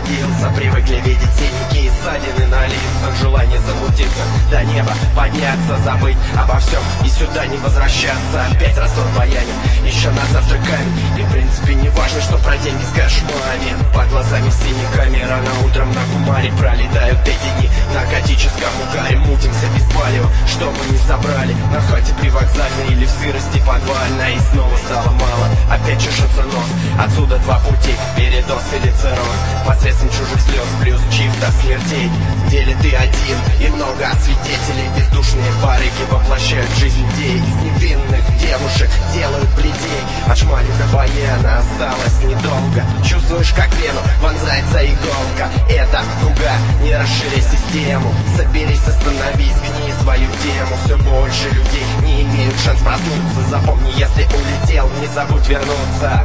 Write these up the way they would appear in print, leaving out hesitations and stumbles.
родился. Привыкли видеть синяки и ссадины на лицах. Желание замутиться до неба, подняться, забыть обо всем и сюда не возвращаться. Опять растут баянин, еще нас завтра камень. И в принципе не важно, что про деньги с кошмарами. Под глазами синяками, рано утром на кумаре пролетают эти дни. На готическом угаре мутимся без палева, что мы не собрали на хате привокзальной или в сырости подвальной. И снова стало мало, опять чешется нос. Отсюда два пути, передоз или цирроз. Посредством чужих слез плюс чиф до смертей. В деле ты один и много свидетелей. Бездушные барыги воплощают жизнь людей. Из невинных девушек делают бледей. От шмали до баяна осталось недолго. Чувствуешь, как вену вонзается иголка. Это дуга, не расшири систему. Соберись, остановись, гни свою тему. Все больше людей не имеют шанс проснуться. Запомни, если улетел, не забудь вернуться.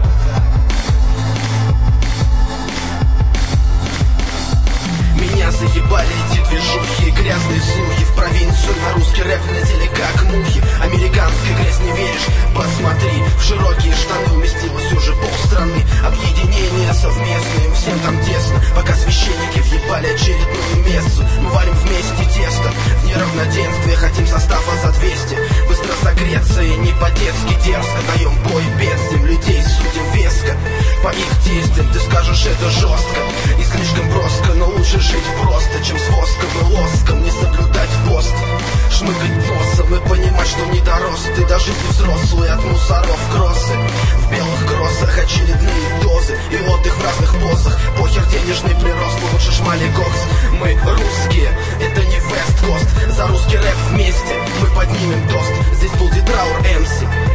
Меня заебали эти движухи и грязные слухи. В провинцию на русский рэп налетели как мухи. Американской грязь не веришь? Посмотри, в широкие штаны уместилось уже полстраны. Объединения совместные, всем там тесно. Пока священники въебали очередную мессу. Мы варим вместе тесто, в неравноденствии хотим состава за 200. Быстро согреться и не по-детски дерзко. Даем бой бедствиям, людей судим веско. По их действиям ты скажешь, это жестко и слишком броско, но лучше жить просто, чем с воском и лоском. Не соблюдать пост, шмыгать носом и понимать, что не дорос ты до жизни взрослый. От мусоров кроссы, в белых кроссах очередные дозы и отдых в разных позах. Похер денежный прирост, лучше шмали кокс. Мы русские, это не Вест-Кост. За русский рэп вместе мы поднимем тост. Здесь будет траур МС.